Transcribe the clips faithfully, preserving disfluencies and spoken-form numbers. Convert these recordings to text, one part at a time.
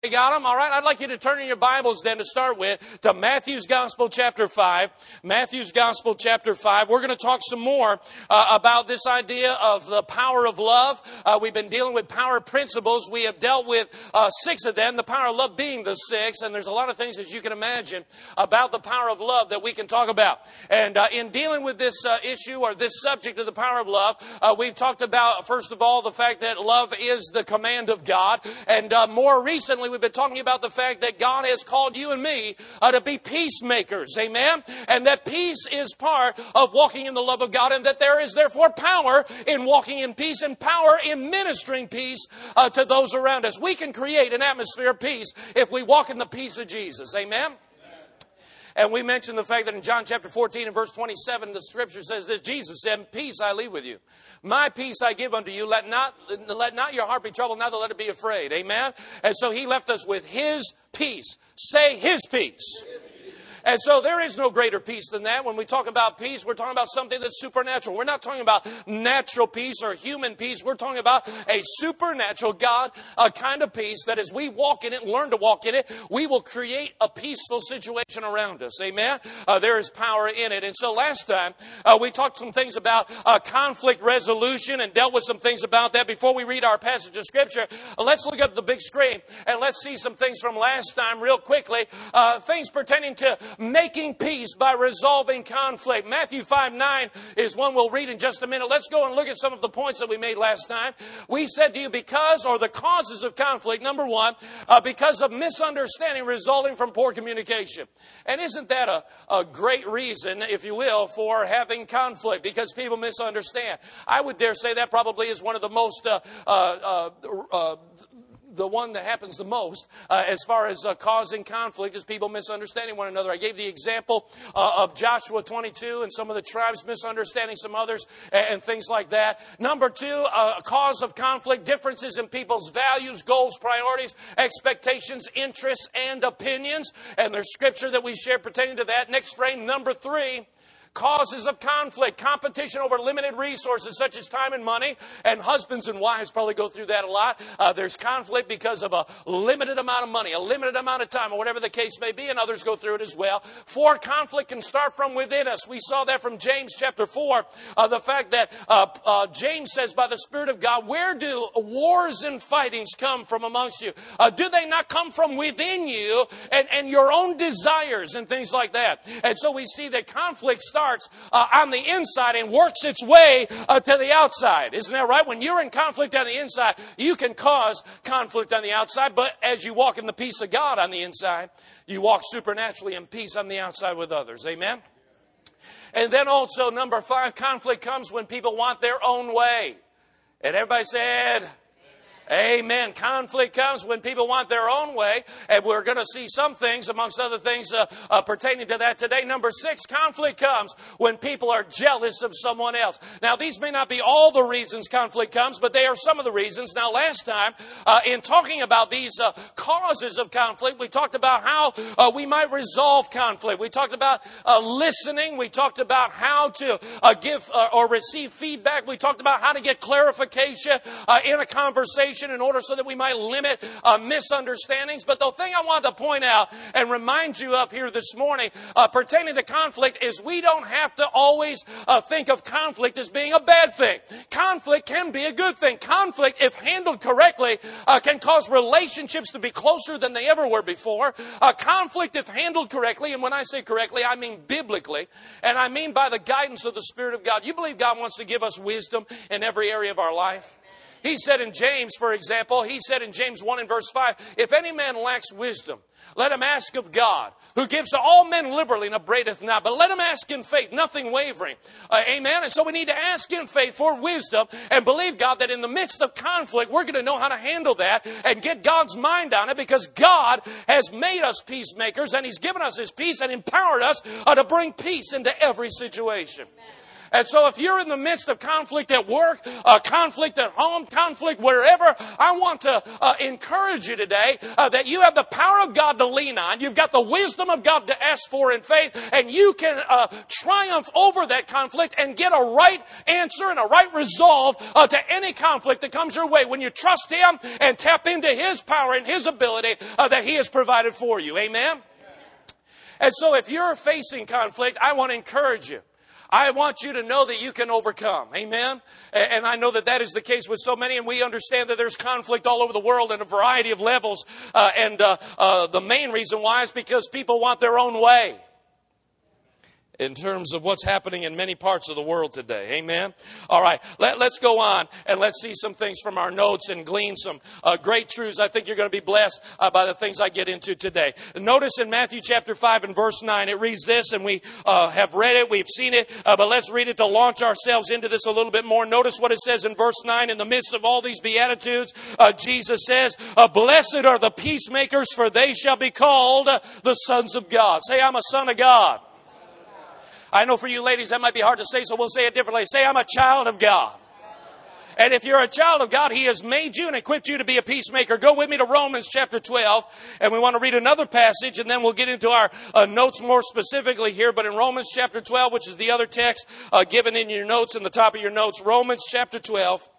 You got them? All right. I'd like you to turn in your Bibles then to start with to Matthew's Gospel chapter five. Matthew's Gospel chapter five. We're going to talk some more uh, about this idea of the power of love. Uh, we've been dealing with power principles. We have dealt with uh, six of them, the power of love being the sixth. And there's a lot of things, as you can imagine, about the power of love that we can talk about. And uh, in dealing with this uh, issue or this subject of the power of love, uh, we've talked about, first of all, the fact that love is the command of God. And uh, more recently, we've been talking about the fact that God has called you and me uh, to be peacemakers. Amen? And that peace is part of walking in the love of God, and that there is therefore power in walking in peace and power in ministering peace uh, to those around us. We can create an atmosphere of peace if we walk in the peace of Jesus. Amen? And we mentioned the fact that in John chapter fourteen and verse twenty-seven, the scripture says this: Jesus said, "Peace I leave with you. My peace I give unto you. Let not, let not your heart be troubled, neither let it be afraid." Amen? And so he left us with his peace. Say his peace. And so there is no greater peace than that. When we talk about peace, we're talking about something that's supernatural. We're not talking about natural peace or human peace. We're talking about a supernatural God, a kind of peace that as we walk in it and learn to walk in it, we will create a peaceful situation around us. Amen? Uh, there is power in it. And so last time, uh, we talked some things about uh, conflict resolution and dealt with some things about that. Before we read our passage of Scripture, uh, let's look up the big screen and let's see some things from last time real quickly. Uh, things pertaining to making peace by resolving conflict. Matthew five nine is one we'll read in just a minute. Let's go and look at some of the points that we made last time. We said to you, because, or the causes of conflict, number one, uh, because of misunderstanding resulting from poor communication. And isn't that a, a great reason, if you will, for having conflict? Because people misunderstand. I would dare say that probably is one of the most uh, uh, uh, uh, the one that happens the most uh, as far as uh, causing conflict is people misunderstanding one another. I gave the example uh, of Joshua twenty-two and some of the tribes misunderstanding some others and, and things like that. Number two, uh, a cause of conflict, differences in people's values, goals, priorities, expectations, interests, and opinions. And there's scripture that we share pertaining to that. Next frame, number three. Causes of conflict, competition over limited resources such as time and money, and husbands and wives probably go through that a lot. Uh, there's conflict because of a limited amount of money, a limited amount of time, or whatever the case may be, and others go through it as well. Four, conflict can start from within us. We saw that from James chapter four, uh, the fact that uh, uh, James says by the Spirit of God, where do wars and fightings come from amongst you? Uh, do they not come from within you and, and your own desires and things like that? And so we see that conflict starts Uh, on the inside and works its way uh, to the outside. Isn't that right? When you're in conflict on the inside, you can cause conflict on the outside, but as you walk in the peace of God on the inside, you walk supernaturally in peace on the outside with others. Amen? And then also, number five, conflict comes when people want their own way. And everybody said, amen. Conflict comes when people want their own way, and we're going to see some things, amongst other things, uh, uh, pertaining to that today. Number six, conflict comes when people are jealous of someone else. Now, these may not be all the reasons conflict comes, but they are some of the reasons. Now, last time, uh, in talking about these uh, causes of conflict, we talked about how uh, we might resolve conflict. We talked about uh, listening. We talked about how to uh, give uh, or receive feedback. We talked about how to get clarification uh, in a conversation in order so that we might limit uh, misunderstandings. But the thing I want to point out and remind you of here this morning uh, pertaining to conflict is we don't have to always uh, think of conflict as being a bad thing. Conflict can be a good thing. Conflict, if handled correctly, uh, can cause relationships to be closer than they ever were before. Uh, conflict, if handled correctly, and when I say correctly, I mean biblically, and I mean by the guidance of the Spirit of God. You believe God wants to give us wisdom in every area of our life? He said in James, for example, he said in James one and verse five, if any man lacks wisdom, let him ask of God, who gives to all men liberally and upbraideth not. But let him ask in faith, nothing wavering. Uh, amen? And so we need to ask in faith for wisdom and believe God that in the midst of conflict, we're going to know how to handle that and get God's mind on it, because God has made us peacemakers and He's given us His peace and empowered us uh, to bring peace into every situation. And so if you're in the midst of conflict at work, uh, conflict at home, conflict wherever, I want to uh, encourage you today uh, that you have the power of God to lean on. You've got the wisdom of God to ask for in faith, and you can uh, triumph over that conflict and get a right answer and a right resolve uh, to any conflict that comes your way when you trust Him and tap into His power and His ability uh, that He has provided for you. Amen? And so if you're facing conflict, I want to encourage you. I want you to know that you can overcome. Amen? And I know that that is the case with so many, and we understand that there's conflict all over the world in a variety of levels. Uh, and uh, uh, the main reason why is because people want their own way in terms of what's happening in many parts of the world today. Amen? All right, let, let's go on and let's see some things from our notes and glean some uh, great truths. I think you're going to be blessed uh, by the things I get into today. Notice in Matthew chapter five and verse nine, it reads this, and we uh, have read it, we've seen it, uh, but let's read it to launch ourselves into this a little bit more. Notice what it says in verse nine. In the midst of all these beatitudes, uh, Jesus says, uh, blessed are the peacemakers, for they shall be called uh, the sons of God. Say, I'm a son of God. I know for you ladies that might be hard to say, so we'll say it differently. Say, I'm a child of God. And if you're a child of God, He has made you and equipped you to be a peacemaker. Go with me to Romans chapter twelve, and we want to read another passage, and then we'll get into our uh, notes more specifically here. But in Romans chapter twelve, which is the other text uh, given in your notes, in the top of your notes, Romans chapter twelve.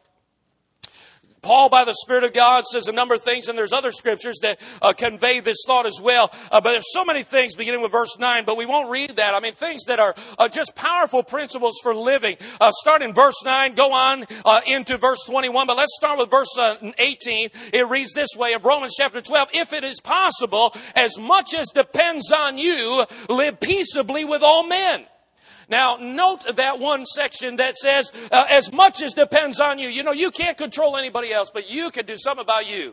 Paul, by the Spirit of God, says a number of things, and there's other scriptures that uh, convey this thought as well. Uh, but there's so many things, beginning with verse nine, but we won't read that. I mean, things that are uh, just powerful principles for living. Uh, start in verse nine, go on uh, into verse twenty-one, but let's start with verse uh, eighteen. It reads this way of Romans chapter twelve, if it is possible, as much as depends on you, live peaceably with all men. Now, note that one section that says, uh, as much as depends on you. You know, you can't control anybody else, but you can do something about you.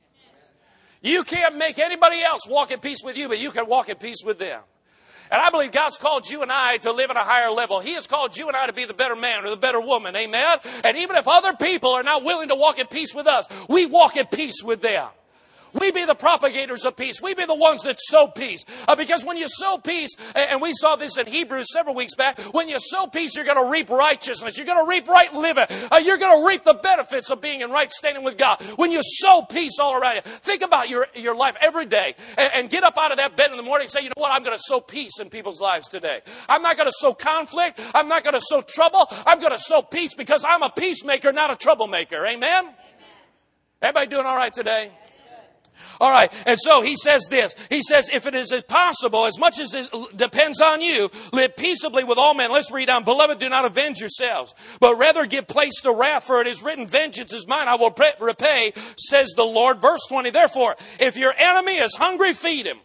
You can't make anybody else walk in peace with you, but you can walk in peace with them. And I believe God's called you and I to live at a higher level. He has called you and I to be the better man or the better woman. Amen? And even if other people are not willing to walk in peace with us, we walk in peace with them. We be the propagators of peace. We be the ones that sow peace. Uh, because when you sow peace, and we saw this in Hebrews several weeks back, when you sow peace, you're going to reap righteousness. You're going to reap right living. Uh, you're going to reap the benefits of being in right standing with God. When you sow peace all around you, think about your, your life every day and, and get up out of that bed in the morning and say, you know what, I'm going to sow peace in people's lives today. I'm not going to sow conflict. I'm not going to sow trouble. I'm going to sow peace because I'm a peacemaker, not a troublemaker. Amen? Amen. Everybody doing all right today? All right, and so he says this. He says, if it is possible, as much as it depends on you, live peaceably with all men. Let's read on. Beloved, do not avenge yourselves, but rather give place to wrath, for it is written, vengeance is mine, I will repay, says the Lord. Verse twenty, therefore, if your enemy is hungry, feed him.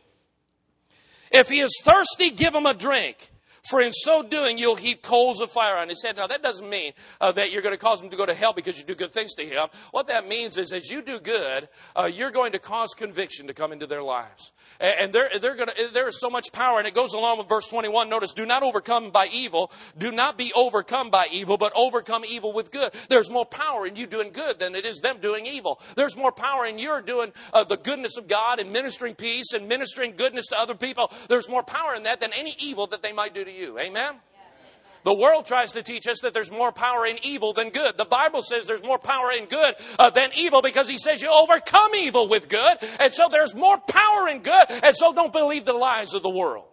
If he is thirsty, give him a drink. For in so doing, you'll heap coals of fire on his head. Now, that doesn't mean uh, that you're going to cause him to go to hell because you do good things to him. What that means is as you do good, uh, you're going to cause conviction to come into their lives. And, and they're, they're gonna, there is so much power. And it goes along with verse twenty-one. Notice, do not overcome by evil. Do not be overcome by evil, but overcome evil with good. There's more power in you doing good than it is them doing evil. There's more power in your doing uh, the goodness of God and ministering peace and ministering goodness to other people. There's more power in that than any evil that they might do to you. You. Amen? The world tries to teach us that there's more power in evil than good. The Bible says there's more power in good uh, than evil because he says you overcome evil with good. And so there's more power in good. And so don't believe the lies of the world.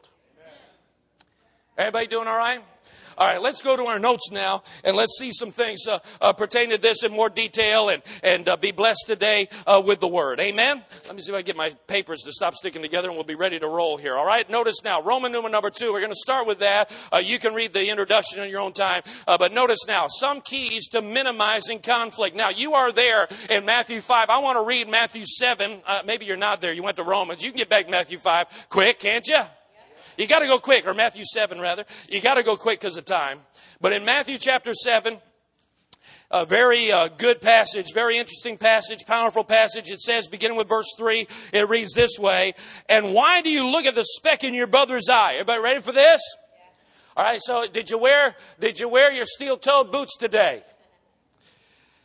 Everybody doing all right? All right, let's go to our notes now, and let's see some things uh, uh, pertaining to this in more detail, and, and uh, be blessed today uh, with the Word. Amen? Let me see if I can get my papers to stop sticking together, and we'll be ready to roll here. All right, notice now, Roman numeral number two. We're going to start with that. Uh, you can read the introduction in your own time. Uh, but notice now, some keys to minimizing conflict. Now, you are there in Matthew five. I want to read Matthew seven. Uh, maybe you're not there. You went to Romans. You can get back to Matthew five quick, can't you? You got to go quick, or Matthew seven rather. You got to go quick because of time. But in Matthew chapter seven, a very uh, good passage, very interesting passage, powerful passage. It says, beginning with verse three, it reads this way. And why do you look at the speck in your brother's eye? Everybody ready for this? Yeah. All right, so did you wear, did you wear your steel-toed boots today?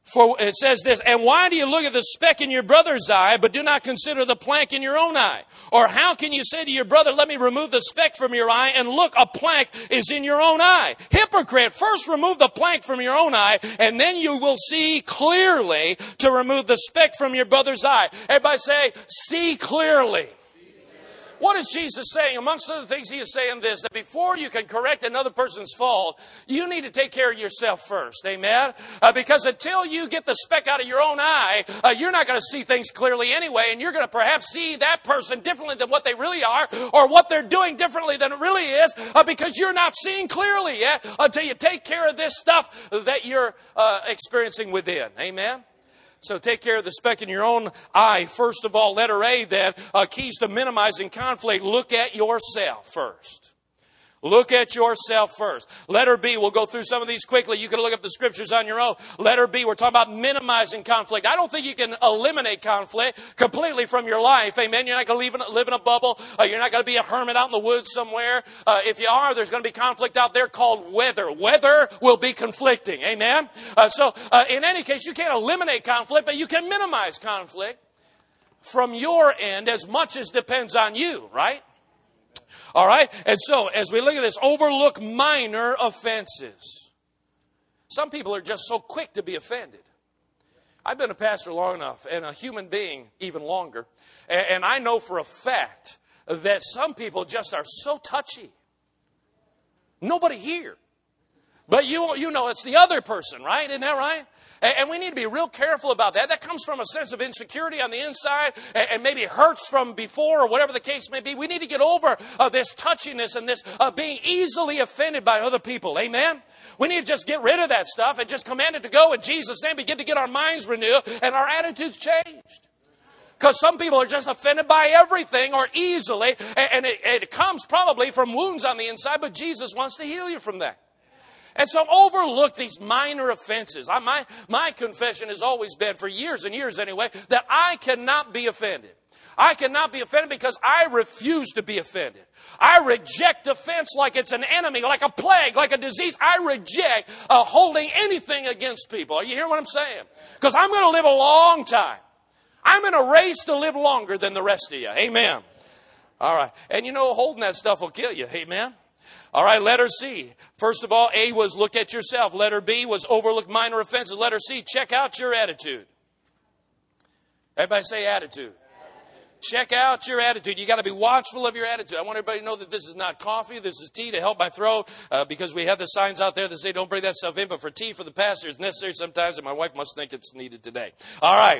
For it says this, and why do you look at the speck in your brother's eye, but do not consider the plank in your own eye? Or how can you say to your brother, let me remove the speck from your eye, and look, a plank is in your own eye? Hypocrite, first remove the plank from your own eye, and then you will see clearly to remove the speck from your brother's eye. Everybody say, see clearly. What is Jesus saying? Amongst other things, he is saying this, that before you can correct another person's fault, you need to take care of yourself first. Amen? Uh, because until you get the speck out of your own eye, uh, you're not going to see things clearly anyway, and you're going to perhaps see that person differently than what they really are, or what they're doing differently than it really is, uh, because you're not seeing clearly yet until you take care of this stuff that you're uh, experiencing within. Amen? So take care of the speck in your own eye. First of all, letter A then, uh, keys to minimizing conflict. Look at yourself first. Look at yourself first. Letter B, we'll go through some of these quickly. You can look up the scriptures on your own. Letter B, we're talking about minimizing conflict. I don't think you can eliminate conflict completely from your life. Amen. You're not going to live in, live in a bubble. Uh, you're not going to be a hermit out in the woods somewhere. Uh, if you are, there's going to be conflict out there called weather. Weather will be conflicting. Amen. Uh, so uh, in any case, you can't eliminate conflict, but you can minimize conflict from your end as much as depends on you, right? All right. And so as we look at this, overlook minor offenses. Some people are just so quick to be offended. I've been a pastor long enough and a human being even longer. And I know for a fact that some people just are so touchy. Nobody here. But you, you know it's the other person, right? Isn't that right? And we need to be real careful about that. That comes from a sense of insecurity on the inside, and maybe it hurts from before, or whatever the case may be. We need to get over uh, this touchiness and this uh, being easily offended by other people. Amen? We need to just get rid of that stuff and just command it to go in Jesus' name. Begin to get our minds renewed and our attitudes changed. Because some people are just offended by everything or easily, and it, it comes probably from wounds on the inside, but Jesus wants to heal you from that. And so overlook these minor offenses. I, my, my confession has always been, for years and years anyway, that I cannot be offended. I cannot be offended because I refuse to be offended. I reject offense like it's an enemy, like a plague, like a disease. I reject uh, holding anything against people. Are you hearing what I'm saying? Because I'm going to live a long time. I'm in a race to live longer than the rest of you. Amen. All right. And you know, holding that stuff will kill you. Amen. All right, letter C. First of all, A was look at yourself. Letter B was overlook minor offenses. Letter C, check out your attitude. Everybody say attitude. Check out your attitude. You got to be watchful of your attitude. I want everybody to know that this is not coffee. This is tea to help my throat, uh, because we have the signs out there that say don't bring that stuff in. But for tea for the pastor, it's necessary sometimes, and my wife must think it's needed today. All right.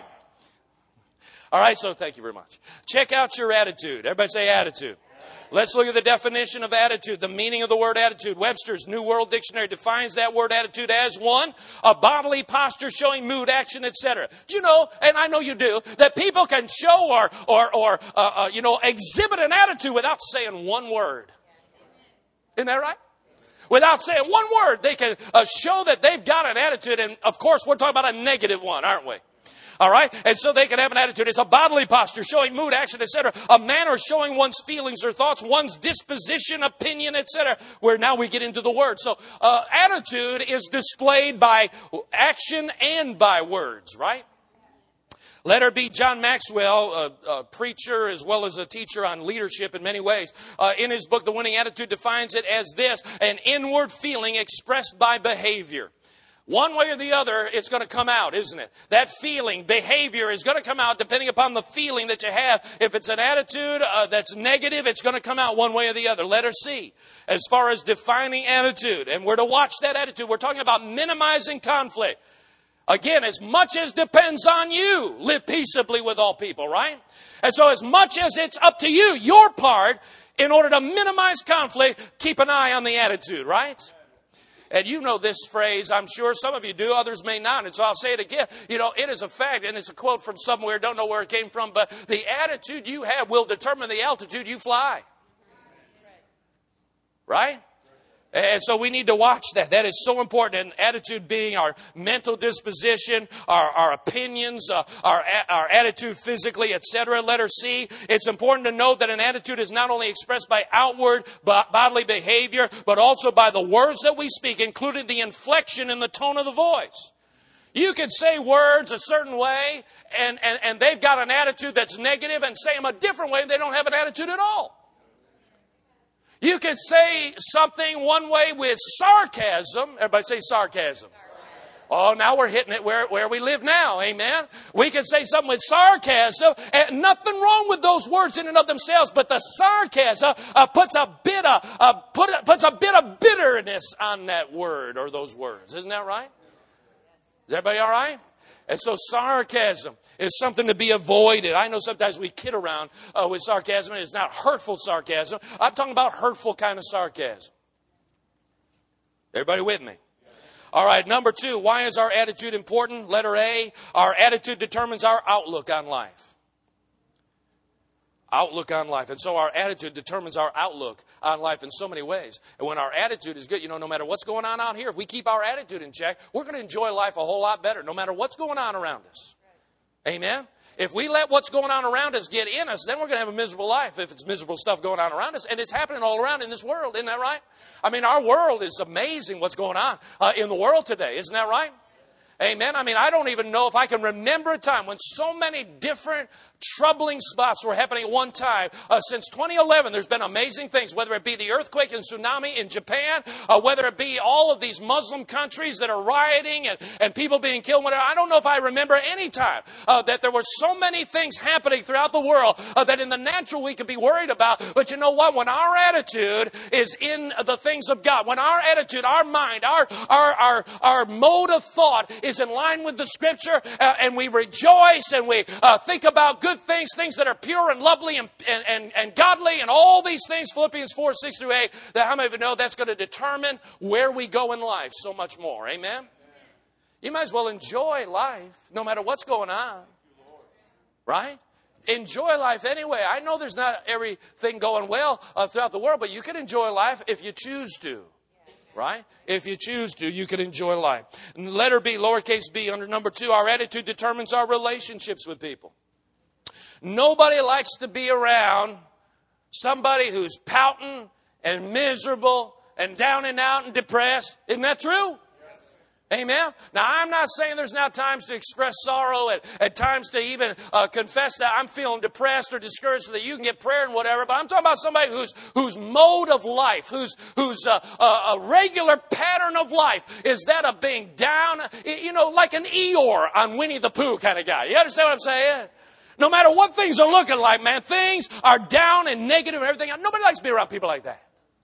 All right, so thank you very much. Check out your attitude. Everybody say attitude. Let's look at the definition of attitude, the meaning of the word attitude. Webster's New World Dictionary defines that word attitude as one, a bodily posture showing mood, action, et cetera. Do you know, and I know you do, that people can show or, or, or uh, uh, you know, exhibit an attitude without saying one word? Isn't that right? Without saying one word, they can uh, show that they've got an attitude. And, of course, we're talking about a negative one, aren't we? All right? And so they can have an attitude. It's a bodily posture showing mood, action, et cetera. A manner showing one's feelings or thoughts, one's disposition, opinion, et cetera. Where now we get into the word. So uh, attitude is displayed by action and by words, right? Letter B, John Maxwell, a, a preacher as well as a teacher on leadership in many ways, uh, in his book, The Winning Attitude, defines it as this: an inward feeling expressed by behavior. One way or the other, it's going to come out, isn't it? That feeling, behavior is going to come out depending upon the feeling that you have. If it's an attitude uh, that's negative, it's going to come out one way or the other. Letter C, as far as defining attitude, and we're to watch that attitude. We're talking about minimizing conflict. Again, as much as depends on you, live peaceably with all people, right? And so as much as it's up to you, your part, in order to minimize conflict, keep an eye on the attitude, right? And you know this phrase, I'm sure some of you do, others may not. And so I'll say it again. You know, it is a fact, and it's a quote from somewhere, don't know where it came from, but the attitude you have will determine the altitude you fly. Right? And so we need to watch that. That is so important. And attitude being our mental disposition, our, our opinions, uh, our, our attitude physically, et cetera. Letter C, it's important to note that an attitude is not only expressed by outward bodily behavior, but also by the words that we speak, including the inflection in the tone of the voice. You could say words a certain way, and, and, and they've got an attitude that's negative, and say them a different way, and they don't have an attitude at all. You could say something one way with sarcasm. Everybody say sarcasm. Oh, now we're hitting it where, where we live now. Amen. We can say something with sarcasm, and nothing wrong with those words in and of themselves, but the sarcasm uh, puts a bit of uh, put, puts a bit of bitterness on that word or those words. Isn't that right? Is everybody all right? And so sarcasm is something to be avoided. I know sometimes we kid around uh, with sarcasm, and it's not hurtful sarcasm. I'm talking about hurtful kind of sarcasm. Everybody with me? All right, number two, why is our attitude important? Letter A, our attitude determines our outlook on life. Outlook on life. And so our attitude determines our outlook on life in so many ways. And when our attitude is good, you know, no matter what's going on out here, if we keep our attitude in check, we're going to enjoy life a whole lot better, no matter what's going on around us. Amen? If we let what's going on around us get in us, then we're going to have a miserable life if it's miserable stuff going on around us. And it's happening all around in this world. Isn't that right? I mean, our world is amazing what's going on uh, in the world today. Isn't that right? Amen. I mean, I don't even know if I can remember a time when so many different troubling spots were happening at one time. Uh, since twenty eleven, there's been amazing things, whether it be the earthquake and tsunami in Japan, uh, whether it be all of these Muslim countries that are rioting and, and people being killed. Whatever. I don't know if I remember any time uh, that there were so many things happening throughout the world uh, that in the natural we could be worried about. But you know what? When our attitude is in the things of God, when our attitude, our mind, our our our, our mode of thought is in line with the Scripture, uh, and we rejoice and we uh, think about good things, things that are pure and lovely and, and, and, and godly and all these things, Philippians four, six through eight, that how many of you know that's going to determine where we go in life so much more. Amen? Amen. You might as well enjoy life no matter what's going on. Right? Enjoy life anyway. I know there's not everything going well uh, throughout the world, but you can enjoy life if you choose to. Right? If you choose to, you can enjoy life. And letter B, lowercase b, under number two, our attitude determines our relationships with people. Nobody likes to be around somebody who's pouting and miserable and down and out and depressed. Isn't that true? Amen. Now, I'm not saying there's not times to express sorrow and at times to even uh, confess that I'm feeling depressed or discouraged so that you can get prayer and whatever. But I'm talking about somebody whose whose mode of life, whose whose uh, uh, a regular pattern of life is that of being down, you know, like an Eeyore on Winnie the Pooh kind of guy. You understand what I'm saying? No matter what things are looking like, man, things are down and negative and everything. Nobody likes to be around people like that.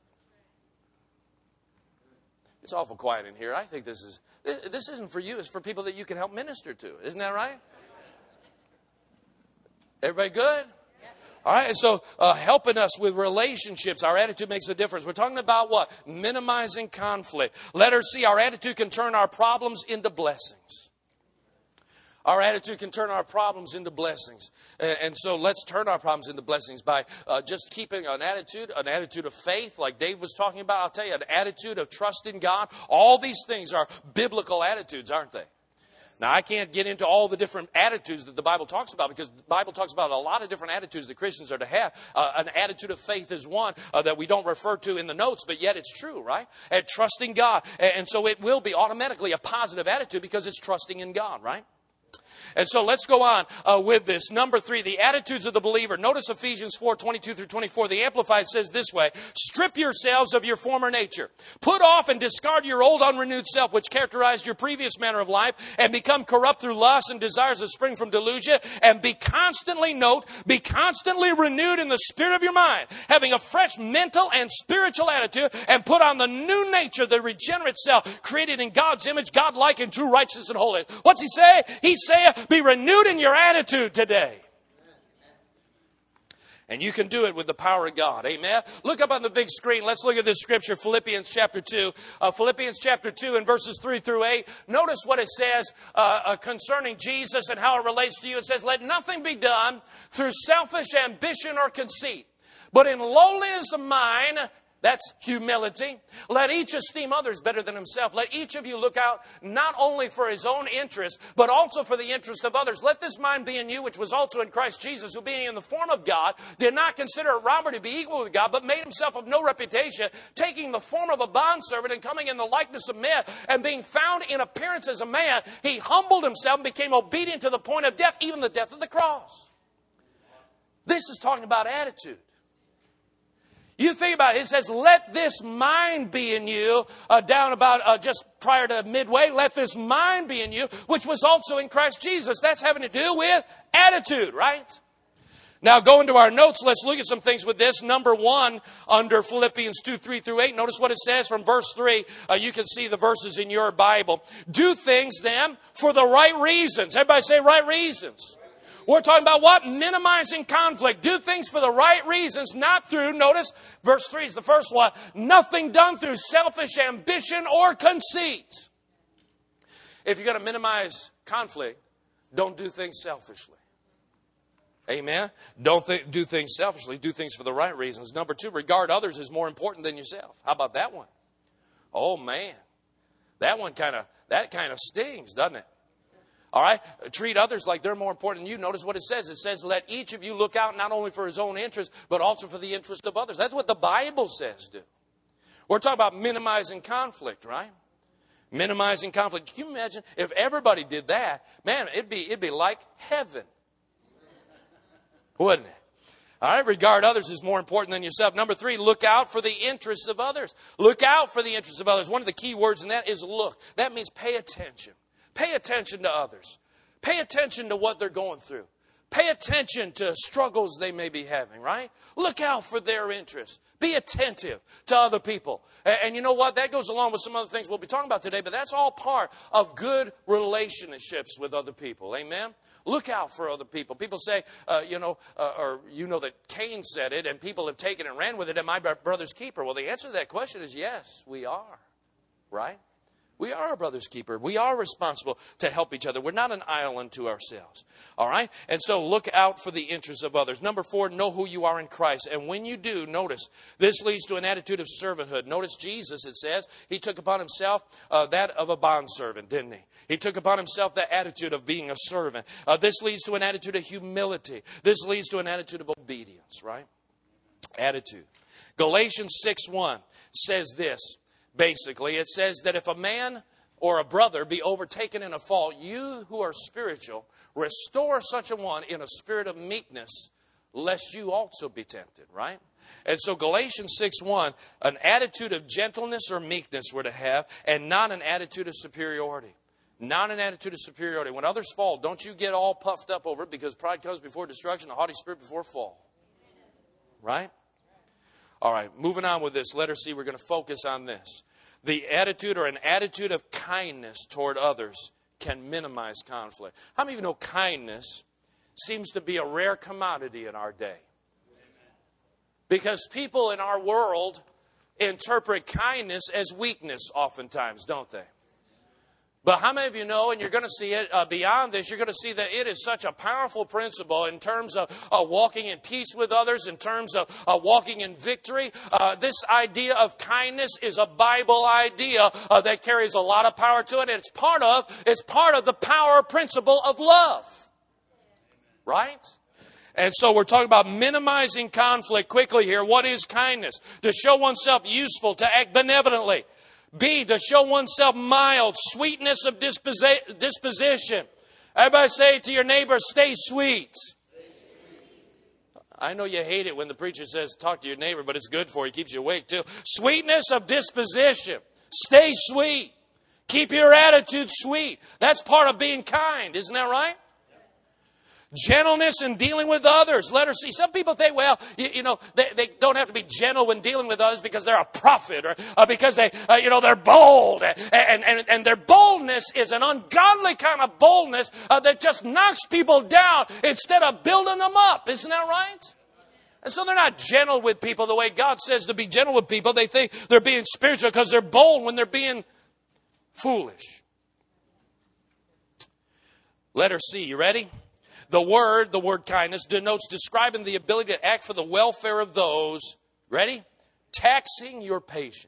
It's awful quiet in here. I think this is this isn't for you. It's for people that you can help minister to. Isn't that right? Everybody good? All right. So uh, helping us with relationships, our attitude makes a difference. We're talking about what? Minimizing conflict. Letter C, our attitude can turn our problems into blessings. Our attitude can turn our problems into blessings. And so let's turn our problems into blessings by uh, just keeping an attitude, an attitude of faith, like Dave was talking about. I'll tell you, an attitude of trust in God. All these things are biblical attitudes, aren't they? Now, I can't get into all the different attitudes that the Bible talks about because the Bible talks about a lot of different attitudes that Christians are to have. Uh, an attitude of faith is one uh, that we don't refer to in the notes, but yet it's true, right? And trusting God. And so it will be automatically a positive attitude because it's trusting in God, right? And so let's go on uh, with this. Number three, the attitudes of the believer. Notice Ephesians four, twenty-two through twenty-four. The Amplified says this way: strip yourselves of your former nature. Put off and discard your old unrenewed self, which characterized your previous manner of life, and become corrupt through lusts and desires that spring from delusion. And be constantly, note, be constantly renewed in the spirit of your mind, having a fresh mental and spiritual attitude, and put on the new nature, the regenerate self, created in God's image, God-like and true righteousness and holiness. What's he say? He's saying, be renewed in your attitude today. And you can do it with the power of God. Amen. Look up on the big screen. Let's look at this scripture, Philippians chapter two. Uh, Philippians chapter two and verses three through eight. Notice what it says uh, uh, concerning Jesus and how it relates to you. It says, let nothing be done through selfish ambition or conceit, but in lowliness of mind, That's humility. Let each esteem others better than himself. Let each of you look out not only for his own interest, but also for the interest of others. Let this mind be in you, which was also in Christ Jesus, who being in the form of God, did not consider it robbery to be equal with God, but made himself of no reputation, taking the form of a bondservant and coming in the likeness of men, and being found in appearance as a man, he humbled himself and became obedient to the point of death, even the death of the cross. This is talking about attitude. You think about it. It says, let this mind be in you, uh, down about uh, just prior to midway. Let this mind be in you, which was also in Christ Jesus. That's having to do with attitude, right? Now, going to our notes, let's look at some things with this. Number one, under Philippians two, three through eight. Notice what it says from verse three. Uh, you can see the verses in your Bible. Do things, then, for the right reasons. Everybody say right reasons. We're talking about what? Minimizing conflict. Do things for the right reasons, not through, notice, verse three is the first one, nothing done through selfish ambition or conceit. If you're going to minimize conflict, don't do things selfishly. Amen? Don't th- do things selfishly. Do things for the right reasons. Number two, regard others as more important than yourself. How about that one? Oh, man. That one kind of, that kind of stings, doesn't it? All right? Treat others like they're more important than you. Notice what it says. It says, let each of you look out not only for his own interest, but also for the interest of others. That's what the Bible says do. We're talking about minimizing conflict, right? Minimizing conflict. Can you imagine if everybody did that? Man, it'd be, it'd be like heaven. Wouldn't it? All right, regard others as more important than yourself. Number three, look out for the interests of others. Look out for the interests of others. One of the key words in that is look. That means pay attention. Pay attention to others. Pay attention to what they're going through. Pay attention to struggles they may be having, right? Look out for their interests. Be attentive to other people. And, and you know what? That goes along with some other things we'll be talking about today, but that's all part of good relationships with other people. Amen? Look out for other people. People say, uh, you know, uh, or you know that Cain said it, and people have taken it and ran with it, am I my brother's keeper? Well, the answer to that question is yes, we are, right? We are a brother's keeper. We are responsible to help each other. We're not an island to ourselves. All right? And so look out for the interests of others. Number four, know who you are in Christ. And when you do, notice, this leads to an attitude of servanthood. Notice Jesus, it says, he took upon himself uh, that of a bondservant, didn't he? He took upon himself the attitude of being a servant. Uh, this leads to an attitude of humility. This leads to an attitude of obedience, right? Attitude. Galatians six one says this. Basically, it says that if a man or a brother be overtaken in a fault, you who are spiritual, restore such a one in a spirit of meekness, lest you also be tempted, right? And so Galatians six one, an attitude of gentleness or meekness we're to have, and not an attitude of superiority. Not an attitude of superiority. When others fall, don't you get all puffed up over it, because pride comes before destruction, a haughty spirit before fall. Right? All right, moving on with this. Letter C, we're going to focus on this. The attitude or an attitude of kindness toward others can minimize conflict. How many of you know kindness seems to be a rare commodity in our day? Because people in our world interpret kindness as weakness oftentimes, don't they? But how many of you know, and you're going to see it uh, beyond this, you're going to see that it is such a powerful principle in terms of uh, walking in peace with others, in terms of uh, walking in victory. Uh, this idea of kindness is a Bible idea uh, that carries a lot of power to it. And it's part of, it's part of the power principle of love. Right? And so we're talking about minimizing conflict quickly here. What is kindness? To show oneself useful, to act benevolently. B, to show oneself mild, sweetness of disposi- disposition. Everybody say to your neighbor, stay sweet. I know you hate it when the preacher says talk to your neighbor, but it's good for you. It keeps you awake too. Sweetness of disposition. Stay sweet. Keep your attitude sweet. That's part of being kind. Isn't that right? Gentleness in dealing with others. Letter C. Some people think, well, you, you know, they, they don't have to be gentle when dealing with others because they're a prophet or uh, because they, uh, you know, they're bold. And, and, and their boldness is an ungodly kind of boldness uh, that just knocks people down instead of building them up. Isn't that right? And so they're not gentle with people the way God says to be gentle with people. They think they're being spiritual because they're bold when they're being foolish. Letter C. You ready? The word, the word kindness, denotes describing the ability to act for the welfare of those, ready? taxing your patience.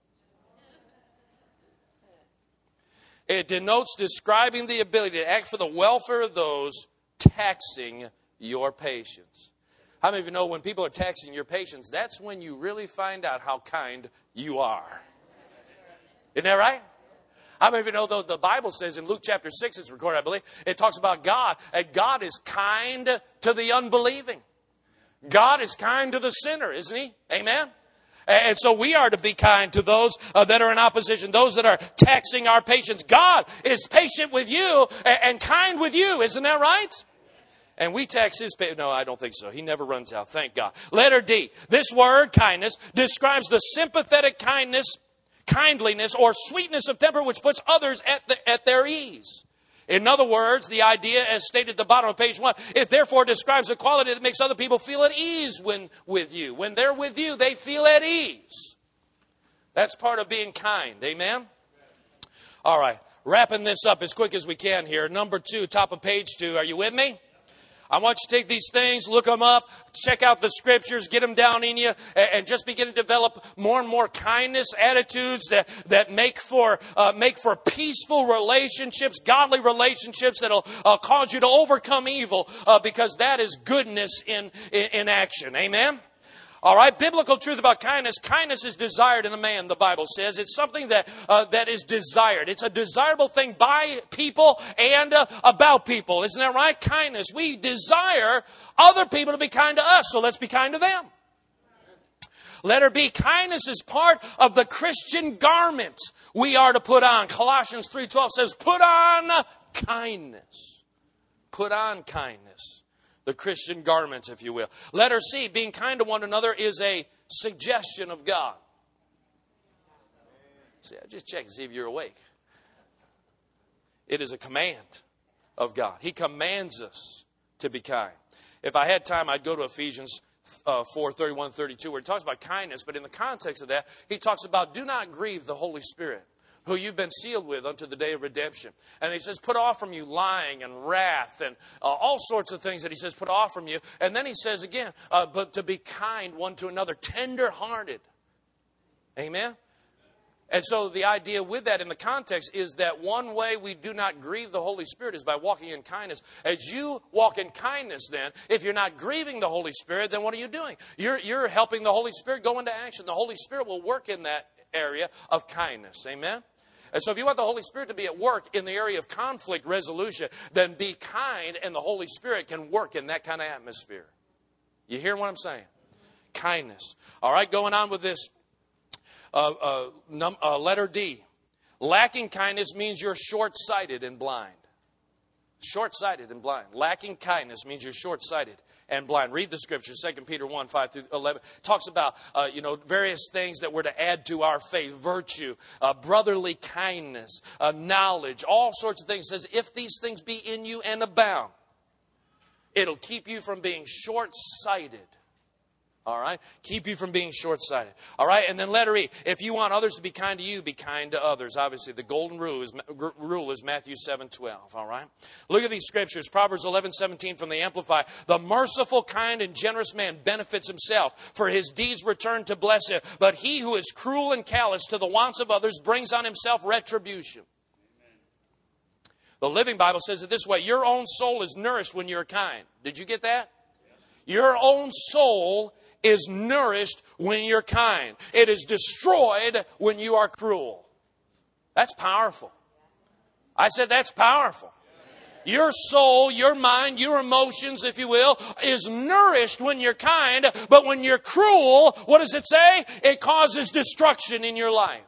It denotes describing the ability to act for the welfare of those taxing your patience. How many of you know when people are taxing your patience, that's when you really find out how kind you are? Isn't that right? How many of you know, though, the Bible says in Luke chapter six, it's recorded, I believe, it talks about God, and God is kind to the unbelieving. God is kind to the sinner, isn't He? Amen? And so we are to be kind to those uh, that are in opposition, those that are taxing our patience. God is patient with you and, and kind with you. Isn't that right? And we tax His patience. No, I don't think so. He never runs out. Thank God. Letter D. This word, kindness, describes the sympathetic kindness, kindliness, or sweetness of temper which puts others at, the, at their ease. In other words, the idea, as stated at the bottom of page one, it therefore describes a quality that makes other people feel at ease when with you. When they're with you, they feel at ease. That's part of being kind. Amen? All right. Wrapping this up as quick as we can here. Number two, top of page two. Are you with me? I want you to take these things, look them up, check out the scriptures, get them down in you, and just begin to develop more and more kindness, attitudes that, that make for uh, make for peaceful relationships, godly relationships that'll uh, cause you to overcome evil, uh, because that is goodness in, in, in action. Amen? All right, biblical truth about kindness. Kindness is desired in a man, the Bible says. It's something that uh, that is desired. It's a desirable thing by people and uh, about people. Isn't that right? Kindness. We desire other people to be kind to us, so let's be kind to them. Letter B, kindness is part of the Christian garment we are to put on. Colossians three twelve says, put on kindness. Put on kindness. The Christian garments, if you will. Letter C, being kind to one another is a suggestion of God. See, I just checked to see if you're awake. It is a command of God. He commands us to be kind. If I had time, I'd go to Ephesians uh, four, thirty-one, thirty-two, where he talks about kindness. But in the context of that, he talks about do not grieve the Holy Spirit, who you've been sealed with unto the day of redemption. And he says, put off from you lying and wrath and uh, all sorts of things that he says, put off from you. And then he says again, uh, but to be kind one to another, tender-hearted. Amen? And so the idea with that in the context is that one way we do not grieve the Holy Spirit is by walking in kindness. As you walk in kindness then, if you're not grieving the Holy Spirit, then what are you doing? You're, you're helping the Holy Spirit go into action. The Holy Spirit will work in that area of kindness. Amen? And so if you want the Holy Spirit to be at work in the area of conflict resolution, then be kind and the Holy Spirit can work in that kind of atmosphere. You hear what I'm saying? Kindness. All right, going on with this. Uh, uh, num- uh, letter D. Lacking kindness means you're short-sighted and blind. Short-sighted and blind. Lacking kindness means you're short-sighted and blind. Read the scripture, Second Peter one, five through eleven. Talks about, uh, you know, various things that were to add to our faith. Virtue, uh, brotherly kindness, uh, knowledge, all sorts of things. It says, if these things be in you and abound, it'll keep you from being short-sighted. All right? Keep you from being short-sighted. All right? And then letter E. If you want others to be kind to you, be kind to others. Obviously, the golden rule is, rule is Matthew seven twelve. All right? Look at these scriptures. Proverbs eleven seventeen from the Amplified. The merciful, kind, and generous man benefits himself, for his deeds return to bless him. But he who is cruel and callous to the wants of others brings on himself retribution. The Living Bible says it this way. Your own soul is nourished when you're kind. Did you get that? Your own soul is nourished when you're kind. It is destroyed when you are cruel. That's powerful. I said that's powerful. Your soul, your mind, your emotions, if you will, is nourished when you're kind. But when you're cruel, what does it say? It causes destruction in your life.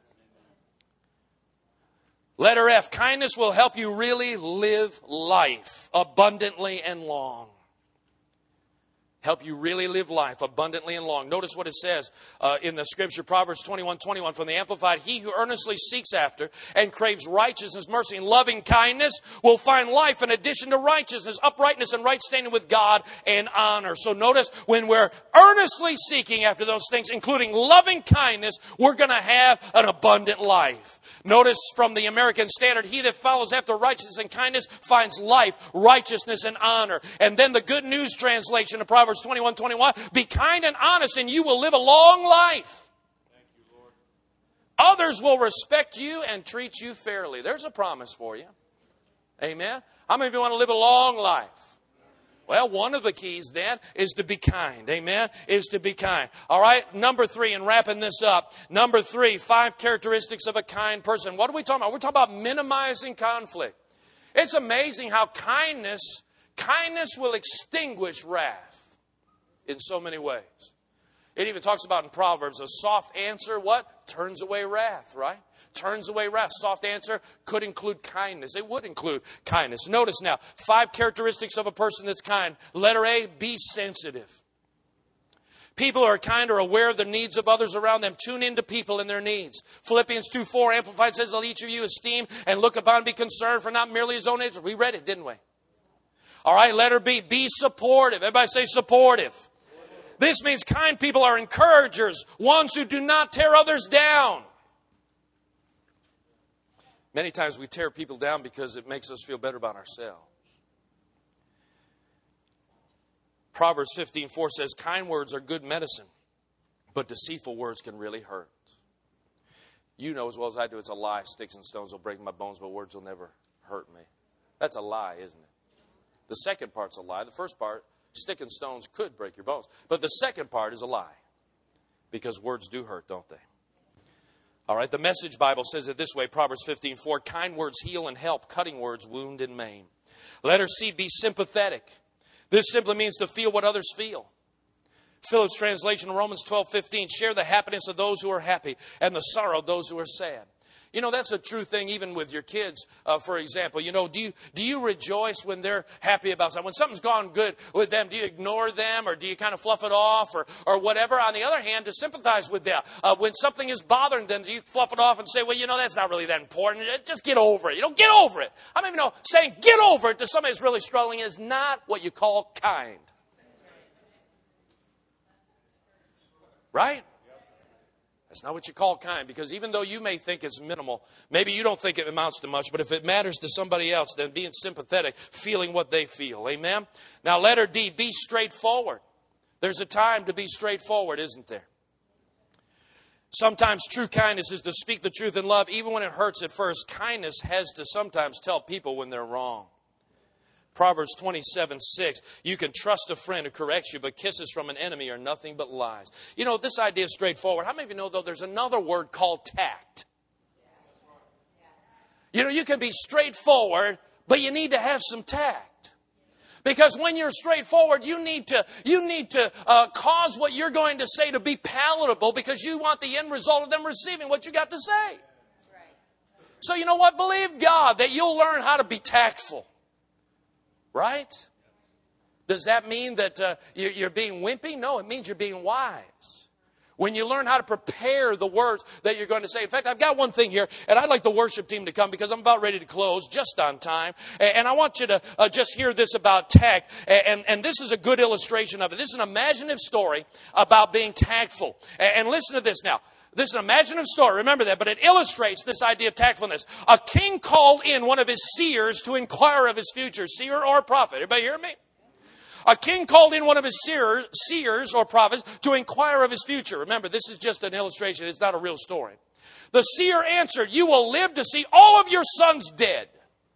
Letter F, kindness will help you really live life abundantly and long. Help you really live life abundantly and long. Notice what it says uh, in the scripture, Proverbs twenty-one twenty-one from the Amplified. He who earnestly seeks after and craves righteousness, mercy, and loving kindness will find life in addition to righteousness, uprightness, and right standing with God and honor. So notice when we're earnestly seeking after those things, including loving kindness, we're going to have an abundant life. Notice from the American Standard, he that follows after righteousness and kindness finds life, righteousness, and honor. And then the Good News translation of Proverbs Proverbs twenty-one twenty-one. Be kind and honest and you will live a long life. Thank you, Lord. Others will respect you and treat you fairly. There's a promise for you. Amen. How many of you want to live a long life? Well, one of the keys then is to be kind. Amen. Is to be kind. All right. Number three, and wrapping this up. Number three, five characteristics of a kind person. What are we talking about? We're talking about minimizing conflict. It's amazing how kindness, kindness will extinguish wrath in so many ways. It even talks about in Proverbs, a soft answer, what? Turns away wrath, right? Turns away wrath. Soft answer could include kindness. It would include kindness. Notice now, five characteristics of a person that's kind. Letter A, be sensitive. People who are kind are aware of the needs of others around them. Tune into people and their needs. Philippians two four, Amplified says, let each of you esteem and look upon and be concerned for not merely his own interest. We read it, didn't we? All right, letter B, be supportive. Everybody say supportive. This means kind people are encouragers, ones who do not tear others down. Many times we tear people down because it makes us feel better about ourselves. Proverbs fifteen four says, kind words are good medicine, but deceitful words can really hurt. You know as well as I do, it's a lie. Sticks and stones will break my bones, but words will never hurt me. That's a lie, isn't it? The second part's a lie. The first part, stick and stones could break your bones. But the second part is a lie. Because words do hurt, don't they? All right, the Message Bible says it this way, Proverbs fifteen four, kind words heal and help, cutting words wound and maim. Letter C, be sympathetic. This simply means to feel what others feel. Phillips translation, Romans twelve fifteen, share the happiness of those who are happy and the sorrow of those who are sad. You know, that's a true thing even with your kids, uh, for example. You know, do you do you rejoice when they're happy about something? When something's gone good with them, do you ignore them or do you kind of fluff it off or, or whatever? On the other hand, to sympathize with them. Uh, when something is bothering them, do you fluff it off and say, well, you know, that's not really that important. Just get over it. You know, get over it. I mean, you know, saying get over it to somebody who's really struggling is not what you call kind. Right? That's not what you call kind, because even though you may think it's minimal, maybe you don't think it amounts to much, but if it matters to somebody else, then being sympathetic, feeling what they feel. Amen? Now, letter D, be straightforward. There's a time to be straightforward, isn't there? Sometimes true kindness is to speak the truth in love, even when it hurts at first. Kindness has to sometimes tell people when they're wrong. Proverbs twenty-seven six, you can trust a friend who corrects you, but kisses from an enemy are nothing but lies. You know, this idea is straightforward. How many of you know, though, there's another word called tact? You know, you can be straightforward, but you need to have some tact. Because when you're straightforward, you need to, you need to uh, cause what you're going to say to be palatable because you want the end result of them receiving what you got to say. So you know what? Believe God that you'll learn how to be tactful. Right? Does that mean that uh, you're being wimpy? No, it means you're being wise. When you learn how to prepare the words that you're going to say. In fact, I've got one thing here, and I'd like the worship team to come because I'm about ready to close just on time. And I want you to uh, just hear this about tact. And, and this is a good illustration of it. This is an imaginative story about being tactful. And listen to this now. This is an imaginative story, remember that, but it illustrates this idea of tactfulness. A king called in one of his seers to inquire of his future. Seer or prophet. Everybody hear me? A king called in one of his seers, seers or prophets to inquire of his future. Remember, this is just an illustration. It's not a real story. The seer answered, you will live to see all of your sons dead.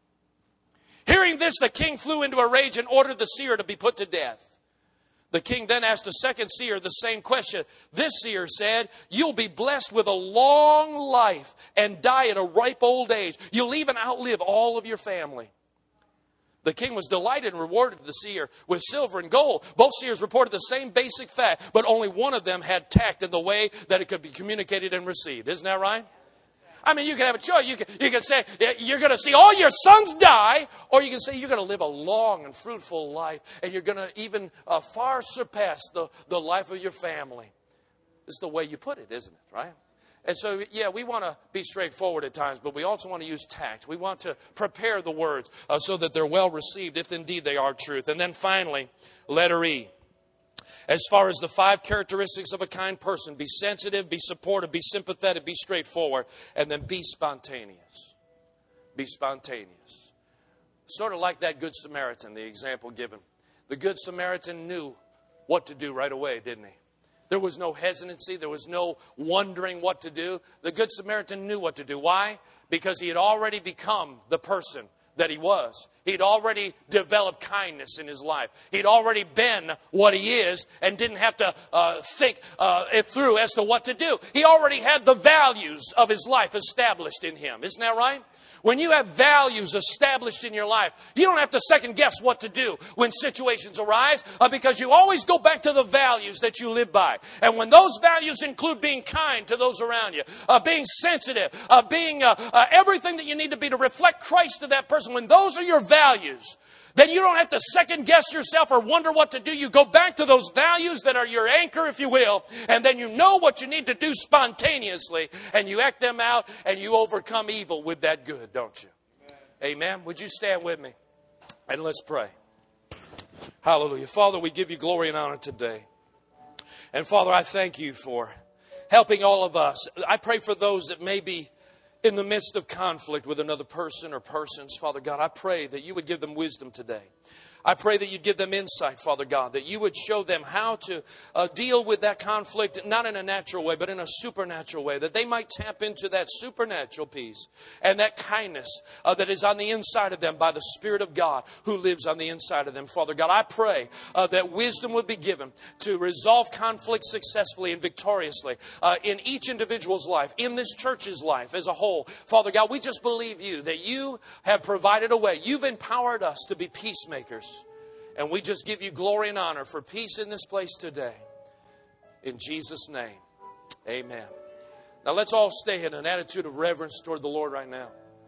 Hearing this, the king flew into a rage and ordered the seer to be put to death. The king then asked a second seer the same question. This seer said, you'll be blessed with a long life and die at a ripe old age. You'll even outlive all of your family. The king was delighted and rewarded the seer with silver and gold. Both seers reported the same basic fact, but only one of them had tact in the way that it could be communicated and received. Isn't that right? I mean, you can have a choice. You can, you can say, you're going to see all your sons die, or you can say you're going to live a long and fruitful life, and you're going to even uh, far surpass the, the life of your family. It's the way you put it, isn't it, right? And so, yeah, we want to be straightforward at times, but we also want to use tact. We want to prepare the words uh, so that they're well received, if indeed they are truth. And then finally, letter E. As far as the five characteristics of a kind person, be sensitive, be supportive, be sympathetic, be straightforward, and then be spontaneous. Be spontaneous. Sort of like that Good Samaritan, the example given. The Good Samaritan knew what to do right away, didn't he? There was no hesitancy. There was no wondering what to do. The Good Samaritan knew what to do. Why? Because he had already become the person that he was. He'd already developed kindness in his life. He'd already been what he is and didn't have to uh, think uh, it through as to what to do. He already had the values of his life established in him. Isn't that right? When you have values established in your life, you don't have to second guess what to do when situations arise uh, because you always go back to the values that you live by. And when those values include being kind to those around you, uh, being sensitive, uh, being uh, uh, everything that you need to be to reflect Christ to that person, when those are your values, then you don't have to second guess yourself or wonder what to do. You go back to those values that are your anchor, if you will, and then you know what you need to do spontaneously, and you act them out, and you overcome evil with that good, don't you? Amen. Amen. Would you stand with me? And let's pray. Hallelujah. Father, we give you glory and honor today. And Father, I thank you for helping all of us. I pray for those that may be in the midst of conflict with another person or persons, Father God, I pray that you would give them wisdom today. I pray that you'd give them insight, Father God, that you would show them how to uh, deal with that conflict, not in a natural way, but in a supernatural way, that they might tap into that supernatural peace and that kindness uh, that is on the inside of them by the Spirit of God who lives on the inside of them. Father God, I pray uh, that wisdom would be given to resolve conflict successfully and victoriously uh, in each individual's life, in this church's life as a whole. Father God, we just believe you, that you have provided a way. You've empowered us to be peacemakers. And we just give you glory and honor for peace in this place today. In Jesus' name, amen. Now let's all stay in an attitude of reverence toward the Lord right now.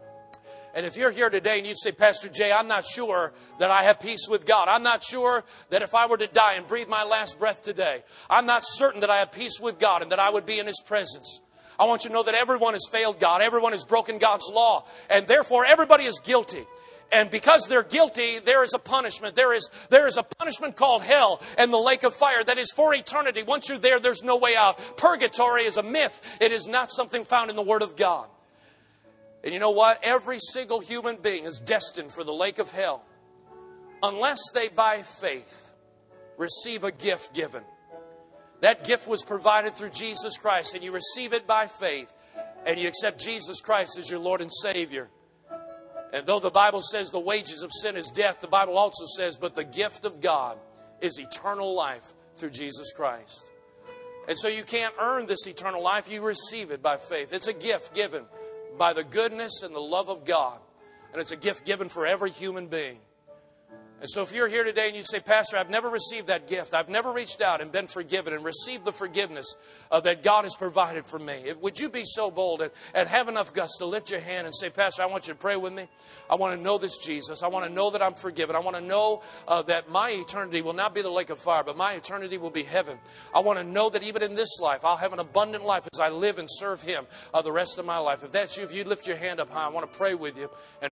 And if you're here today and you say, Pastor Jay, I'm not sure that I have peace with God. I'm not sure that if I were to die and breathe my last breath today, I'm not certain that I have peace with God and that I would be in His presence. I want you to know that everyone has failed God. Everyone has broken God's law. And therefore, everybody is guilty. And because they're guilty, there is a punishment. There is, there is a punishment called hell and the lake of fire that is for eternity. Once you're there, there's no way out. Purgatory is a myth. It is not something found in the Word of God. And you know what? Every single human being is destined for the lake of hell unless they, by faith, receive a gift given. That gift was provided through Jesus Christ, and you receive it by faith, and you accept Jesus Christ as your Lord and Savior. And though the Bible says the wages of sin is death, the Bible also says, but the gift of God is eternal life through Jesus Christ. And so you can't earn this eternal life. You receive it by faith. It's a gift given by the goodness and the love of God. And it's a gift given for every human being. And so if you're here today and you say, Pastor, I've never received that gift. I've never reached out and been forgiven and received the forgiveness uh, that God has provided for me. If, would you be so bold and, and have enough guts to lift your hand and say, Pastor, I want you to pray with me. I want to know this Jesus. I want to know that I'm forgiven. I want to know uh, that my eternity will not be the lake of fire, but my eternity will be heaven. I want to know that even in this life, I'll have an abundant life as I live and serve Him uh, the rest of my life. If that's you, if you lift your hand up high, I want to pray with you. And